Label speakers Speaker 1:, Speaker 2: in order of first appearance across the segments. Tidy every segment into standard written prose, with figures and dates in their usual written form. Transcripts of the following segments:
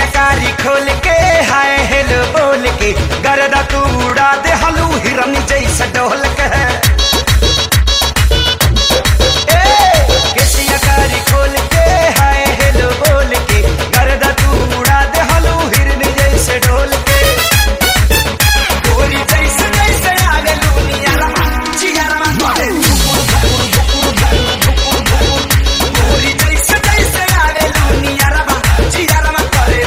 Speaker 1: कारी खोल के हाय हेलो बोल के गर्दा तू उड़ा दे हलू हिरन जैसा डोल के केसिया कारी खोल के हाय हेलो बोल के गर्दा तू उड़ा दे हलू हिरन जैसे डोल के गोरी जैसे जैसे आगे लूनिया रमा चियारमा करे गोरी जैसे जैसे आगे लूनिया रमा चियारमा करे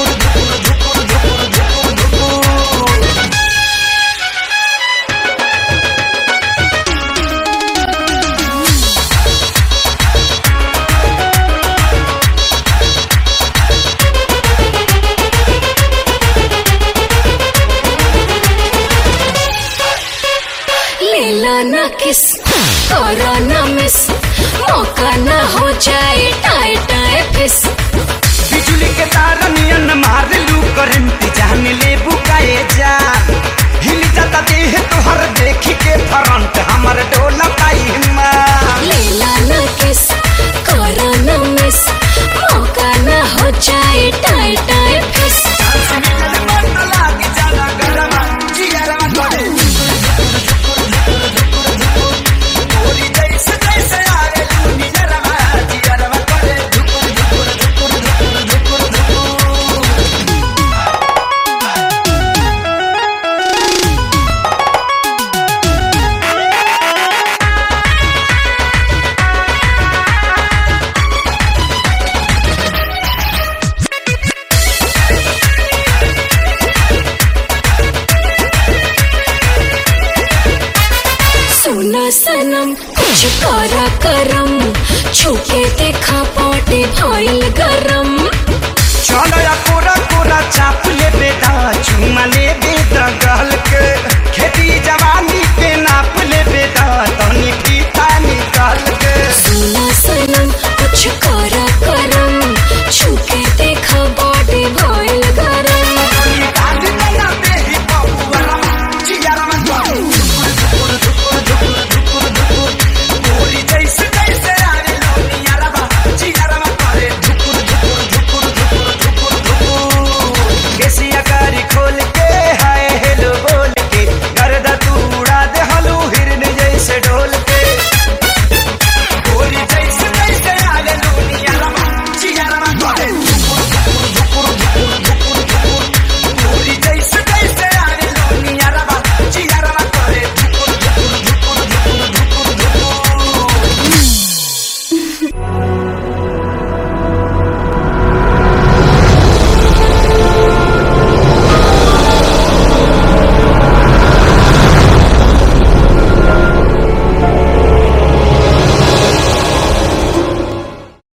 Speaker 2: लेला ना किस करो ना मिस मौका ना हो जाए टाए टाए फिस
Speaker 1: बिजली के तार नियन मार लू करंट जान ले बुकाए जा हिल जाता देह तुहर देखी के फ्रंट हमर डोला पाई मां
Speaker 2: लेला ना किस करो ना मिस मौका ना हो जाए टाए टाए फिस
Speaker 1: लागे जाला गरमा जियरमा करे गोरी जैसे जैसे आगे लूनिया रमा जियरमा करे
Speaker 2: सुना सनम कुछ करा करम छुके देखा पाटे भइल गरम